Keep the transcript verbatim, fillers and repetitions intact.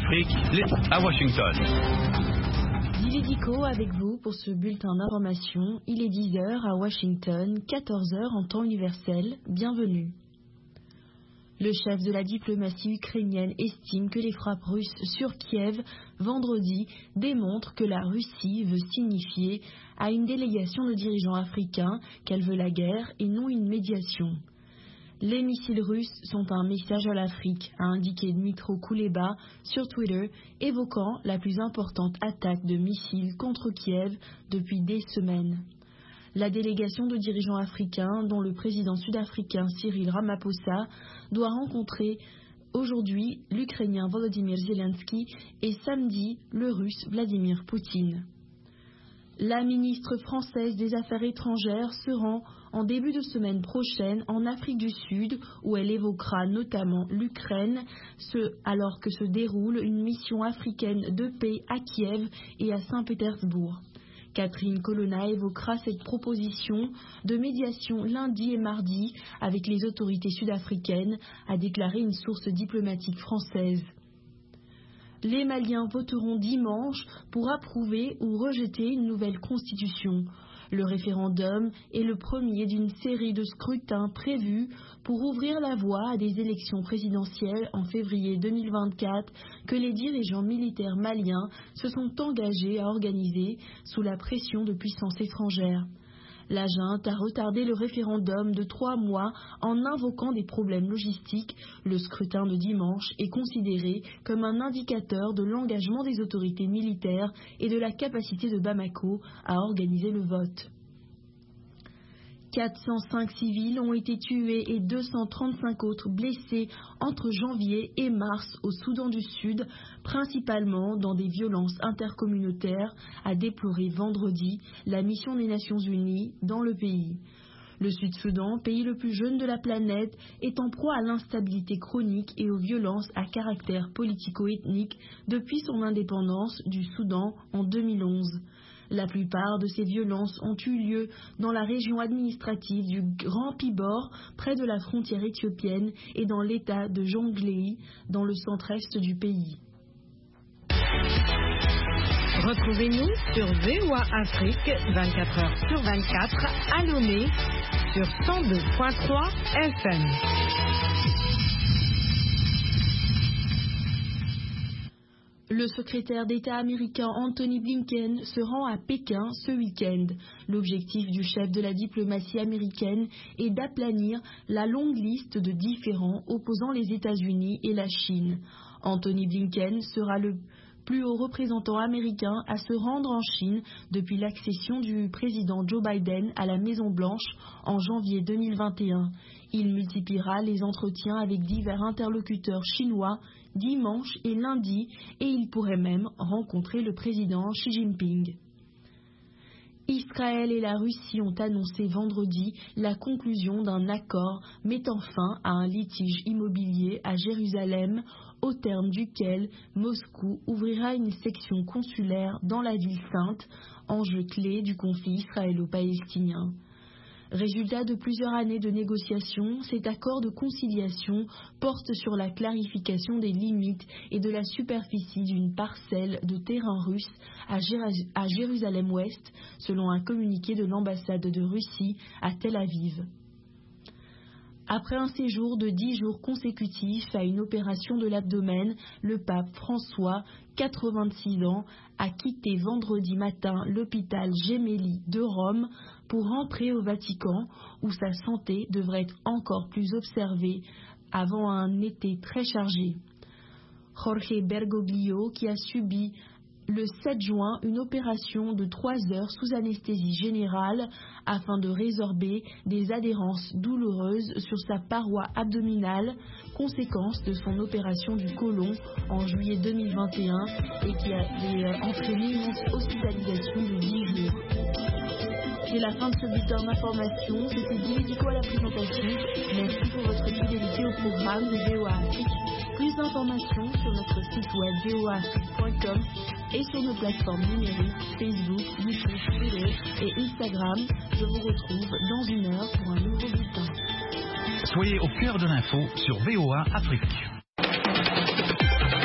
Afrique, à Washington. Dividico avec vous pour ce bulletin d'information. Il est dix heures à Washington, quatorze heures en temps universel. Bienvenue. Le chef de la diplomatie ukrainienne estime que les frappes russes sur Kiev vendredi démontrent que la Russie veut signifier à une délégation de dirigeants africains qu'elle veut la guerre et non une médiation. Les missiles russes sont un message à l'Afrique, a indiqué Dmytro Kuleba sur Twitter, évoquant la plus importante attaque de missiles contre Kiev depuis des semaines. La délégation de dirigeants africains, dont le président sud-africain Cyril Ramaphosa, doit rencontrer aujourd'hui l'Ukrainien Volodymyr Zelensky et samedi le Russe Vladimir Poutine. La ministre française des Affaires étrangères se rend en début de semaine prochaine en Afrique du Sud, où elle évoquera notamment l'Ukraine, ce, alors que se déroule une mission africaine de paix à Kiev et à Saint-Pétersbourg. Catherine Colonna évoquera cette proposition de médiation lundi et mardi avec les autorités sud-africaines, a déclaré une source diplomatique française. Les Maliens voteront dimanche pour approuver ou rejeter une nouvelle constitution. Le référendum est le premier d'une série de scrutins prévus pour ouvrir la voie à des élections présidentielles en février deux mille vingt-quatre que les dirigeants militaires maliens se sont engagés à organiser sous la pression de puissances étrangères. La junte a retardé le référendum de trois mois en invoquant des problèmes logistiques. Le scrutin de dimanche est considéré comme un indicateur de l'engagement des autorités militaires et de la capacité de Bamako à organiser le vote. quatre cent cinq civils ont été tués et deux cent trente-cinq autres blessés entre janvier et mars au Soudan du Sud, principalement dans des violences intercommunautaires, a déploré vendredi la mission des Nations Unies dans le pays. Le Sud-Soudan, pays le plus jeune de la planète, est en proie à l'instabilité chronique et aux violences à caractère politico-ethnique depuis son indépendance du Soudan en deux mille onze. La plupart de ces violences ont eu lieu dans la région administrative du Grand Pibor, près de la frontière éthiopienne, et dans l'état de Jonglei, dans le centre-est du pays. Retrouvez-nous sur V O A Afrique, vingt-quatre heures sur vingt-quatre, à Lomé, sur cent deux point trois F M. Le secrétaire d'État américain Anthony Blinken se rend à Pékin ce week-end. L'objectif du chef de la diplomatie américaine est d'aplanir la longue liste de différends opposant les États-Unis et la Chine. Anthony Blinken sera le plus haut représentant américain à se rendre en Chine depuis l'accession du président Joe Biden à la Maison-Blanche en janvier deux mille vingt et un. Il multipliera les entretiens avec divers interlocuteurs chinois dimanche et lundi et il pourrait même rencontrer le président Xi Jinping. Israël et la Russie ont annoncé vendredi la conclusion d'un accord mettant fin à un litige immobilier à Jérusalem, au terme duquel Moscou ouvrira une section consulaire dans la ville sainte, enjeu clé du conflit israélo-palestinien. Résultat de plusieurs années de négociations, cet accord de conciliation porte sur la clarification des limites et de la superficie d'une parcelle de terrain russe à, Jér- à Jérusalem-Ouest, selon un communiqué de l'ambassade de Russie à Tel Aviv. Après un séjour de dix jours consécutifs à une opération de l'abdomen, le pape François, quatre-vingt-six ans, a quitté vendredi matin l'hôpital Gemelli de Rome pour rentrer au Vatican, où sa santé devrait être encore plus observée avant un été très chargé. Jorge Bergoglio, qui a subi le sept juin une opération de trois heures sous anesthésie générale afin de résorber des adhérences douloureuses sur sa paroi abdominale, conséquence de son opération du côlon en juillet deux mille vingt et un et qui avait entraîné une hospitalisation de dix jours. C'est la fin de ce bulletin d'information. C'était Dividico à la présentation. Merci pour votre fidélité au programme de V O A Afrique. Plus d'informations sur notre site web v o a afrique point com et sur nos plateformes numériques Facebook, YouTube, Twitter et Instagram. Je vous retrouve dans une heure pour un nouveau bulletin. Soyez au cœur de l'info sur V O A Afrique.